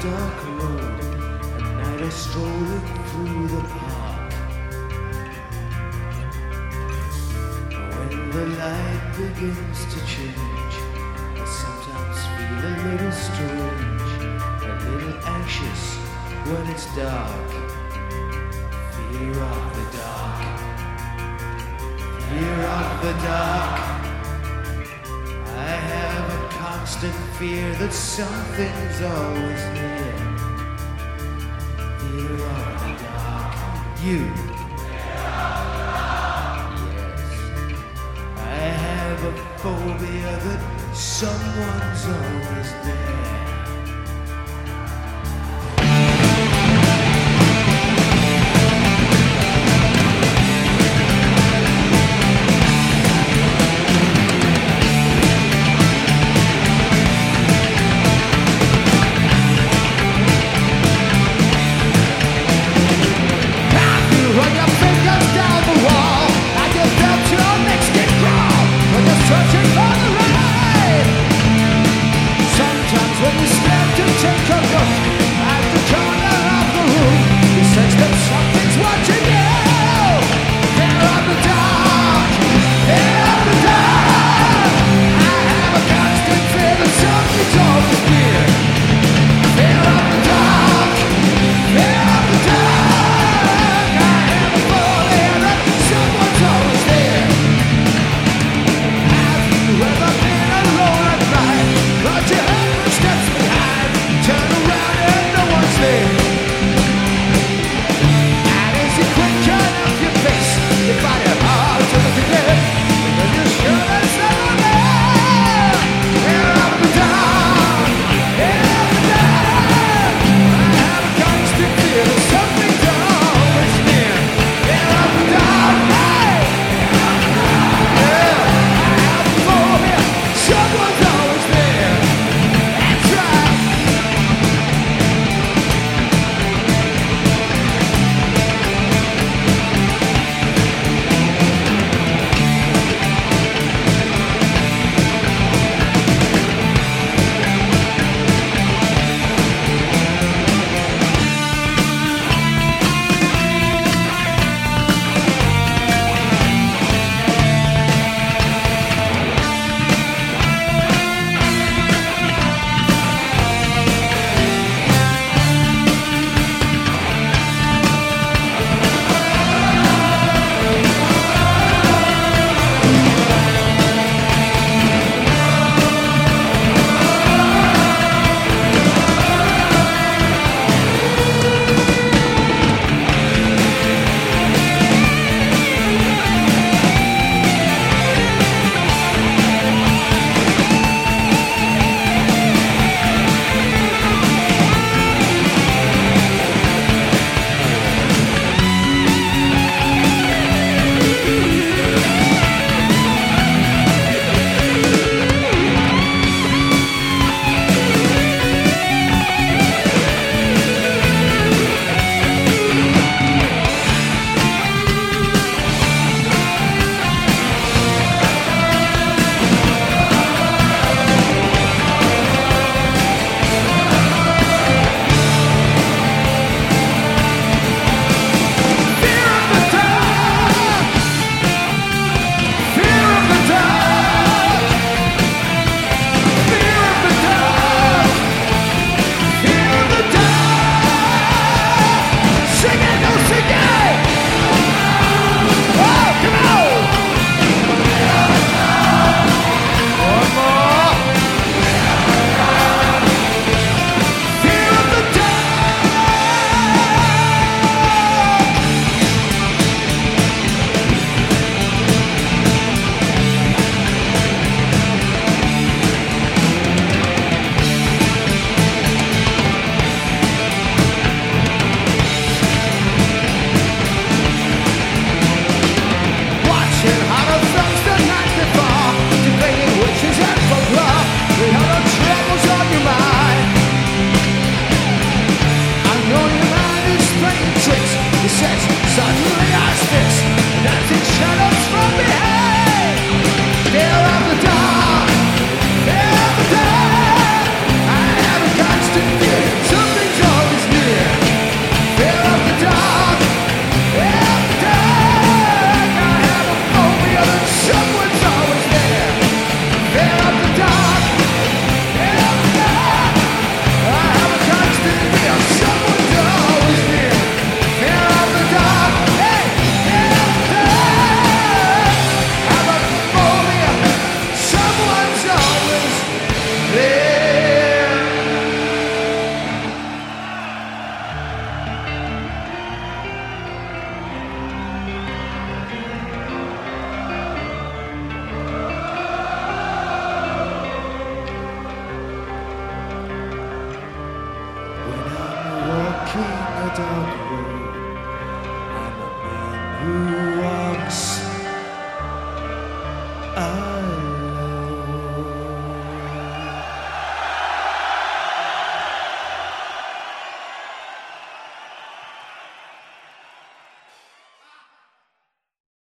dark road, at night I strolling through the park. When the light begins to change, I sometimes feel a little strange, a little anxious when it's dark. Fear of the dark, fear of the dark. I have a constant fear that something's always near. Fear of the dark. You. Yes. I have a phobia that someone's always there. Run your fingers down the wall, and you felt your next skin crawl. When you're searching